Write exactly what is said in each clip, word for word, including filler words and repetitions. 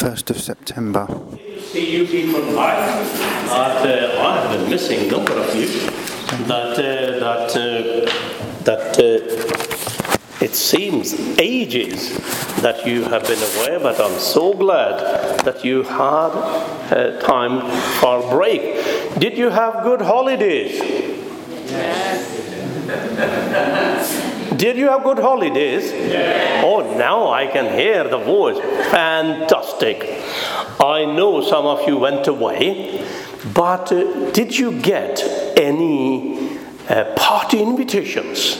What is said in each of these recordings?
first of September. See you people back. That uh, I have been missing number of you. That uh, that uh, that uh, it seems ages that you have been away, but I'm so glad that you had uh, time for a break. Did you have good holidays? Yes. Did you have good holidays? Yes. Oh, now I can hear the voice. Fantastic. I know some of you went away, but uh, did you get any uh, party invitations?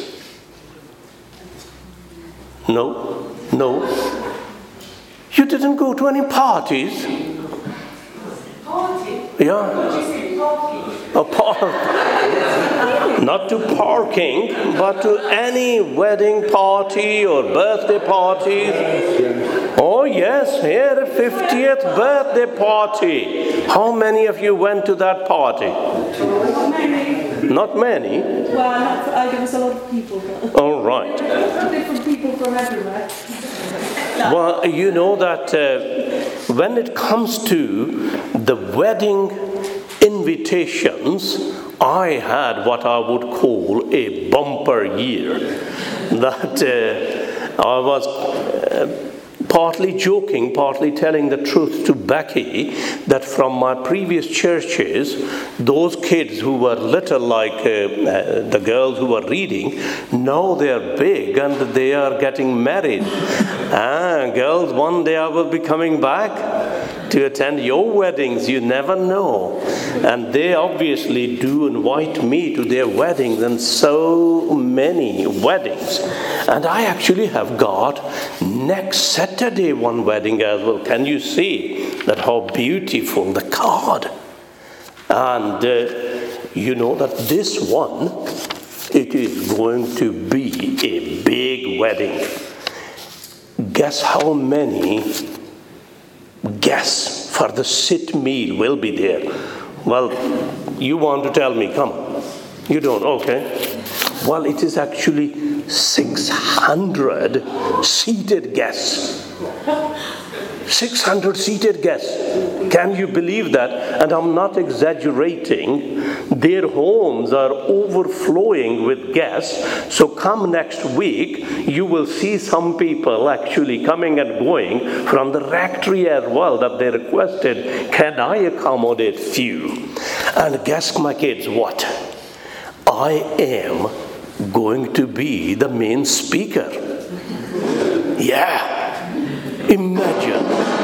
No? No? You didn't go to any parties? Party? Yeah. What did you say, party? A par- Not to parking, but to any wedding party or birthday parties. Oh yes, here a fiftieth birthday party. How many of you went to that party? Not many. Not many? Well, not, uh, there was a lot of people. But All right. different people from everywhere. Well, you know that uh, when it comes to the wedding invitations, I had what I would call a bumper year. That uh, I was uh, partly joking, partly telling the truth to Becky, that from my previous churches, those kids who were little like uh, uh, the girls who were reading, now they are big and they are getting married. Ah, girls, one day I will be coming back to attend your weddings. You never know. And they obviously do invite me to their weddings, and so many weddings. And I actually have got next Saturday one wedding as well. Can you see that how beautiful the card? And uh, you know that this one, it is going to be a big wedding. Guess how many guests for the sit meal will be there? Well, you want to tell me, come. You don't, okay. Well, it is actually six hundred seated guests. six hundred seated guests. Can you believe that? And I'm not exaggerating. Their homes are overflowing with guests. So come next week, you will see some people actually coming and going from the rectory as well, that they requested, can I accommodate few? And guess, my kids, what? I am going to be the main speaker. Yeah. Imagine.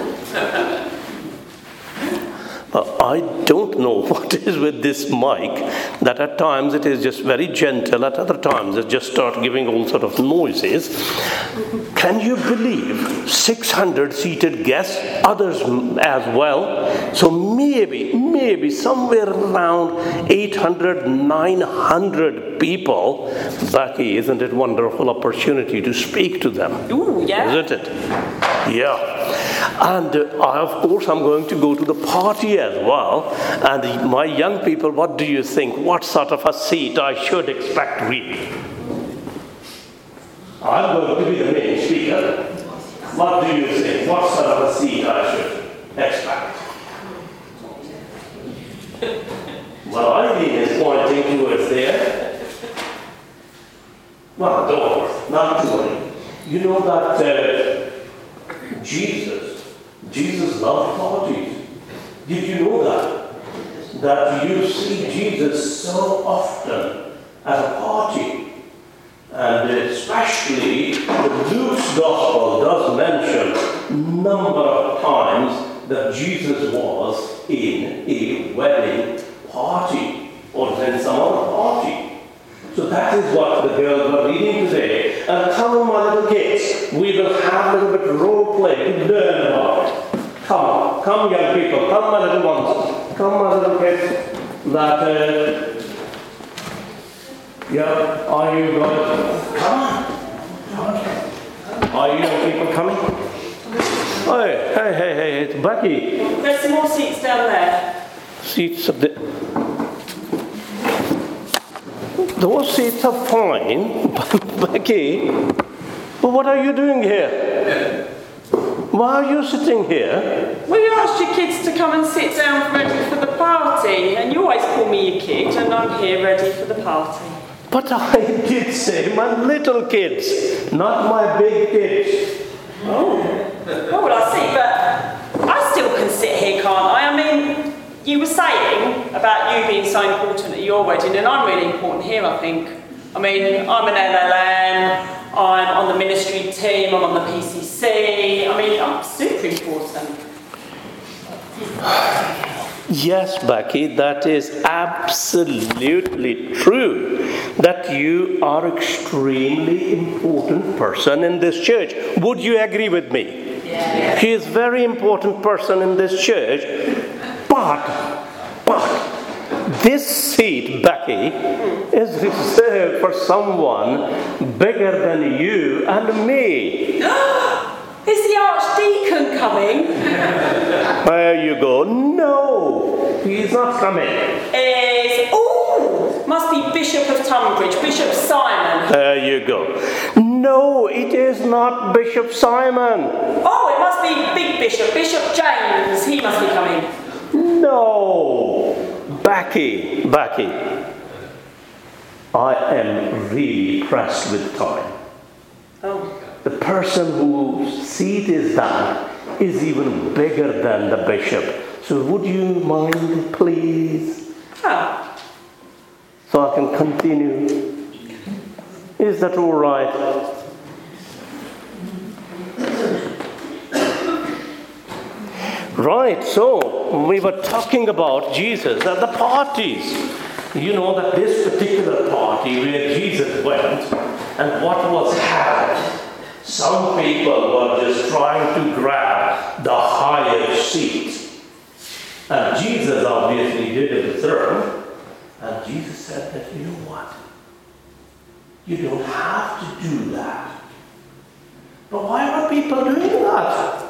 Uh, I don't know what is with this mic, that at times it is just very gentle, at other times it just starts giving all sort of noises. Can you believe six hundred seated guests, others as well? So maybe, maybe somewhere around eight hundred, nine hundred people. Becky, isn't it a wonderful opportunity to speak to them? Ooh, yeah. Isn't it? Yeah. And uh, of course I'm going to go to the party as well. And the, my young people, what do you think? What sort of a seat I should expect really? I'm going to be the main speaker. What do you think? What sort of a seat I should expect? Well, Eileen is pointing towards there. Well, don't worry, not too worry. You know that uh, Jesus, Jesus loved parties. Did you know that? That you see Jesus so often at a party. And especially Luke's Gospel does mention a number of times that Jesus was in a wedding party or in some other party. So that is what the girls were reading today. And come on, my little kids, we will have a little bit of role play to learn about it. Come on, come young people, come my little ones, come my little kids. That, uh, yeah, are you going? Come on, come on. Are you young people coming? Hey, hey, hey, hey, it's Becky. There's some more seats down there. Seats of the... Those seats are fine, Becky, but what are you doing here? Why are you sitting here? Well, you asked your kids to come and sit down ready for the party, and you always call me your kid, and I'm here ready for the party. But I did say my little kids, not my big kids. Oh, oh well, I see, but I still can sit here, can't I? I mean, you were saying about you being so important at your wedding, and I'm really important here, I think. I mean, I'm an L L M, I'm on the ministry team, I'm on the P C C. I mean, I'm super important. Yes, Becky, that is absolutely true. That you are an extremely important person in this church. Would you agree with me? Yeah. She is a very important person in this church. But, but, this seat, Becky, is reserved for someone bigger than you and me. Is the Archdeacon coming? There you go. No, he's not coming. Is, ooh, must be Bishop of Tunbridge, Bishop Simon. There you go. No, it is not Bishop Simon. Oh, it must be Big Bishop, Bishop James. He must be coming. No, Becky, Becky. I am really pressed with time. Oh. The person whose seat is that is even bigger than the bishop. So would you mind, please? Oh. So I can continue. Is that all right? Right, so we were talking about Jesus at the parties. You know that this particular party where Jesus went and what was happening. Some people were just trying to grab the higher seat. And Jesus obviously did observe. And Jesus said that, you know what? You don't have to do that. But why were people doing that?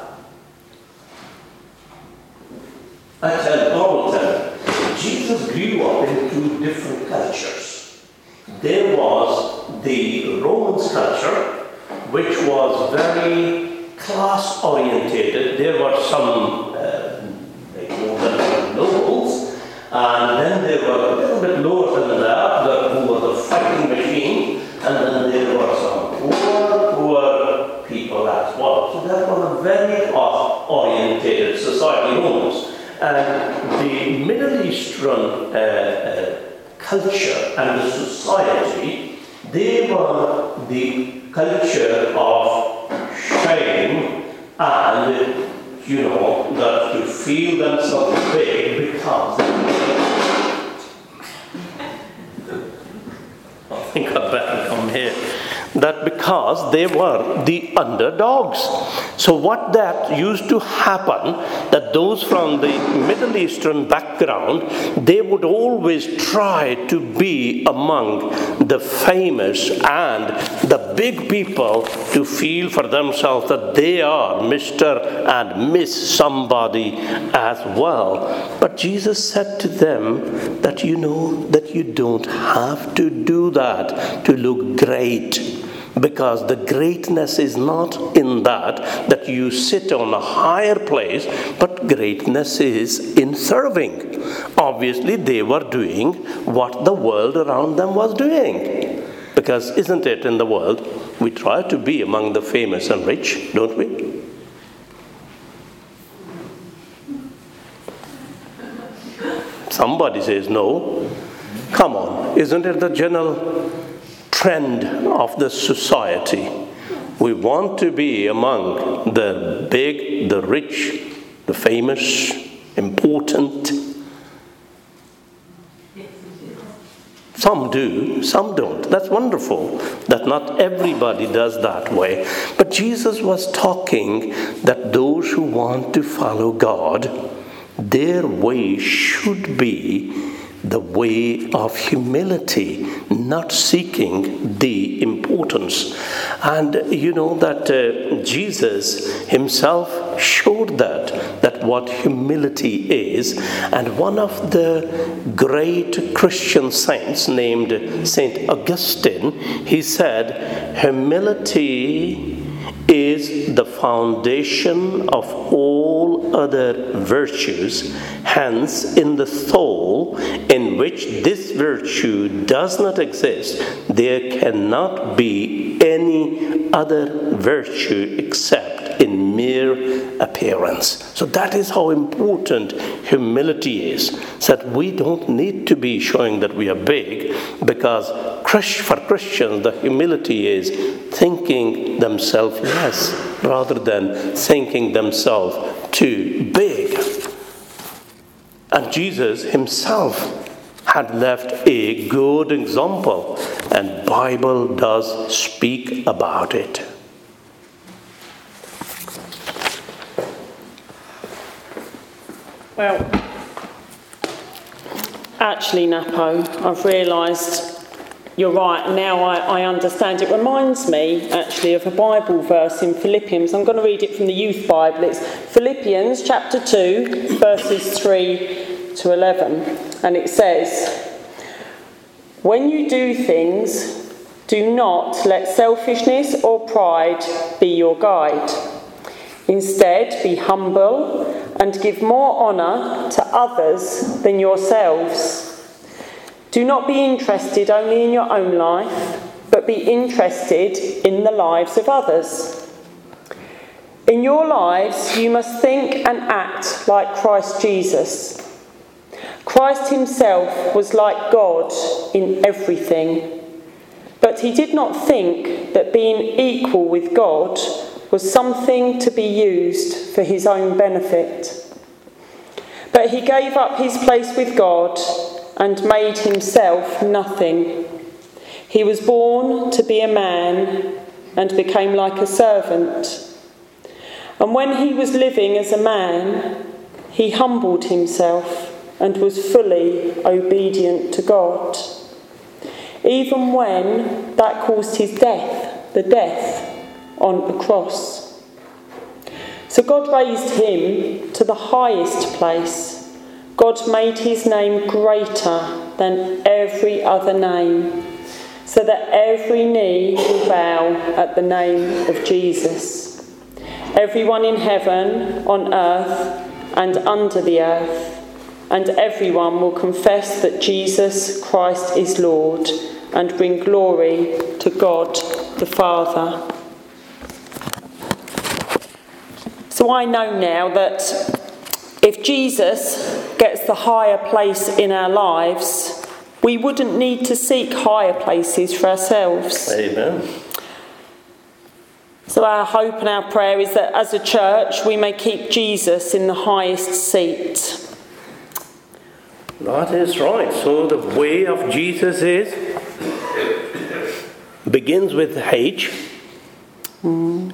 I tell, God will tell you, Jesus grew up in two different cultures. There was the Romans culture, which was very class orientated. There were some, uh, they called them nobles, and then there were a little bit lower than that, the, who were the fighting machine, and then there were some poor, poor people as well. So that was a very class orientated society, Romans. And the Middle Eastern uh, uh, culture and the society, they were the culture of shame and, you know, that to feel themselves big because I think I'd better come here. That because they were the underdogs. So what that used to happen, that those from the Middle Eastern background, they would always try to be among the famous and the big people to feel for themselves that they are Mister and Miss somebody as well. But Jesus said to them that you know that you don't have to do that to look great. Because the greatness is not in that, that you sit on a higher place, but greatness is in serving. Obviously, they were doing what the world around them was doing. Because isn't it in the world, we try to be among the famous and rich, don't we? Somebody says no. Come on, isn't it the general trend of the society? We want to be among the big, the rich, the famous, important. Some do, some don't. That's wonderful that not everybody does that way. But Jesus was talking that those who want to follow God, their way should be the way of humility, not seeking the importance. And you know that uh, Jesus himself showed that, that what humility is. And one of the great Christian saints named Saint Augustine, he said, humility is the foundation of all other virtues. Hence, in the soul in which this virtue does not exist, there cannot be any other virtue except in mere appearance. So that is how important humility is. That we don't need to be showing that we are big, because for Christians the humility is thinking themselves less rather than thinking themselves too big. And Jesus himself had left a good example, and Bible does speak about it. Well, actually, Napo, I've realised you're right. Now I, I understand. It reminds me, actually, of a Bible verse in Philippians. I'm going to read it from the Youth Bible. It's Philippians chapter two, verses three to eleven. And it says, "When you do things, do not let selfishness or pride be your guide. Instead, be humble and give more honour to others than yourselves. Do not be interested only in your own life, but be interested in the lives of others. In your lives, you must think and act like Christ Jesus. Christ himself was like God in everything, but he did not think that being equal with God was something to be used for his own benefit. But he gave up his place with God and made himself nothing. He was born to be a man and became like a servant. And when he was living as a man, he humbled himself and was fully obedient to God, even when that caused his death, the death on a cross. So God raised him to the highest place. God made his name greater than every other name, so that every knee will bow at the name of Jesus. Everyone in heaven, on earth, and under the earth, and everyone will confess that Jesus Christ is Lord, and bring glory to God the Father." So I know now that if Jesus gets the higher place in our lives, we wouldn't need to seek higher places for ourselves. Amen. So our hope and our prayer is that as a church we may keep Jesus in the highest seat. That is right. So the way of Jesus is begins with H. Mm.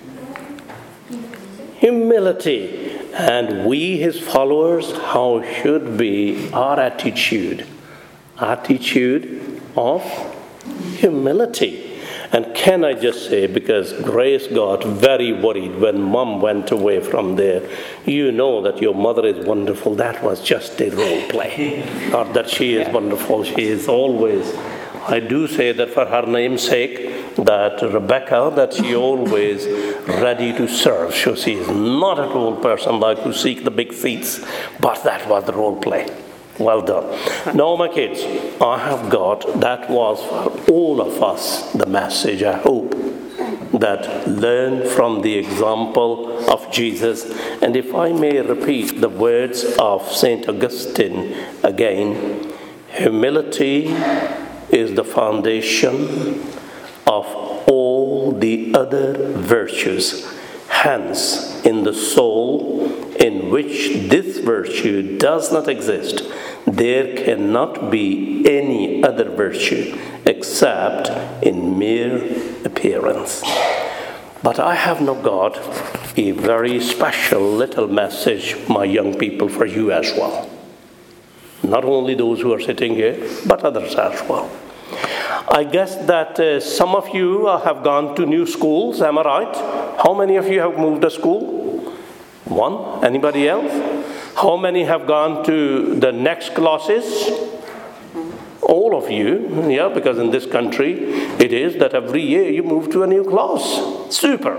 Humility. And we, his followers, how should be our attitude? Attitude of humility. And can I just say, because Grace got very worried when Mum went away from there, you know that your mother is wonderful. That was just a role play. Not that she is wonderful. She is always, I do say that for her name's sake, that Rebecca, that she always ready to serve. So she is not a role person like who seek the big seats, but that was the role play. Well done. Now, my kids, I have got, that was for all of us the message, I hope, that learn from the example of Jesus. And if I may repeat the words of Saint Augustine again, humility is the foundation of all the other virtues. Hence, in the soul in which this virtue does not exist, there cannot be any other virtue except in mere appearance. But I have now got a very special little message, my young people, for you as well. Not only those who are sitting here, but others as well. I guess that uh, some of you uh, have gone to new schools, am I right? How many of you have moved to school? One? Anybody else? How many have gone to the next classes? All of you, yeah, because in this country it is that every year you move to a new class. Super.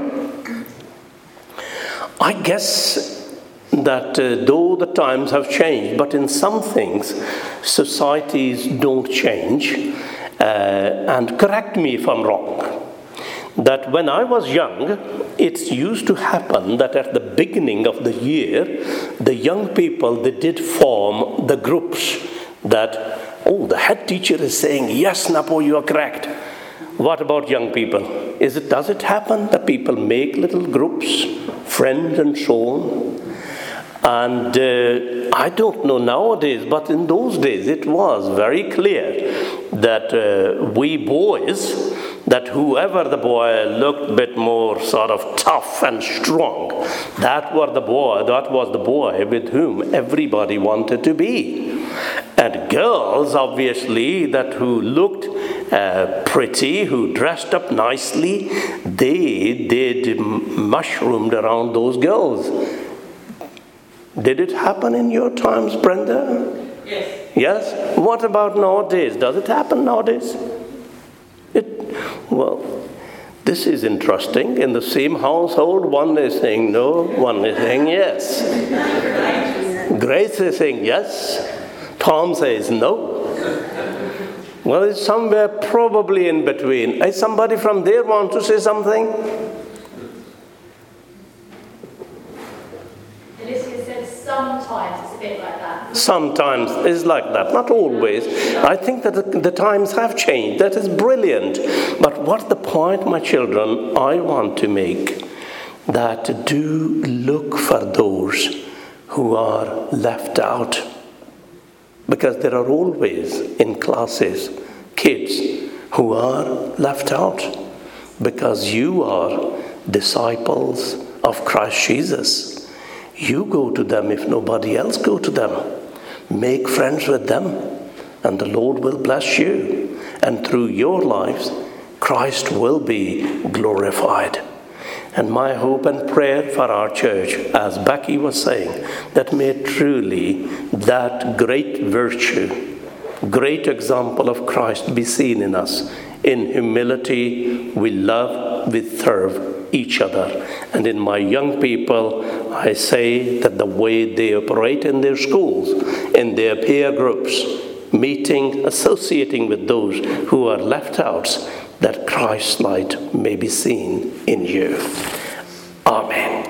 I guess that uh, though the times have changed, but in some things, societies don't change. Uh, and correct me if I'm wrong. That when I was young, it used to happen that at the beginning of the year, the young people, they did form the groups that, oh, the head teacher is saying, yes, Napo, you are correct. What about young people? Is it, does it happen that people make little groups, friends and so on? And uh, I don't know nowadays, but in those days it was very clear that uh, we boys, that whoever the boy looked a bit more sort of tough and strong, that was the boy, that was the boy with whom everybody wanted to be. And girls, obviously, that who looked uh, pretty, who dressed up nicely, they did mushroomed around those girls. Did it happen in your times, Brenda? Yes. Yes? What about nowadays? Does it happen nowadays? It, well, this is interesting. In the same household, one is saying no, one is saying yes. Grace is saying yes. Tom says no. Well, it's somewhere probably in between. Is somebody from there want to say something? Sometimes it's a bit like that. Sometimes it's like that, not always. I think that the, the times have changed. That is brilliant. But what's the point, my children, I want to make? That do look for those who are left out. Because there are always in classes kids who are left out. Because you are disciples of Christ Jesus. You go to them if nobody else go to them. Make friends with them, and the Lord will bless you. And through your lives, Christ will be glorified. And my hope and prayer for our church, as Becky was saying, that may truly that great virtue, great example of Christ be seen in us. In humility, we love, we serve each other. And in my young people, I say that the way they operate in their schools, in their peer groups, meeting, associating with those who are left out, that Christ's light may be seen in you. Amen.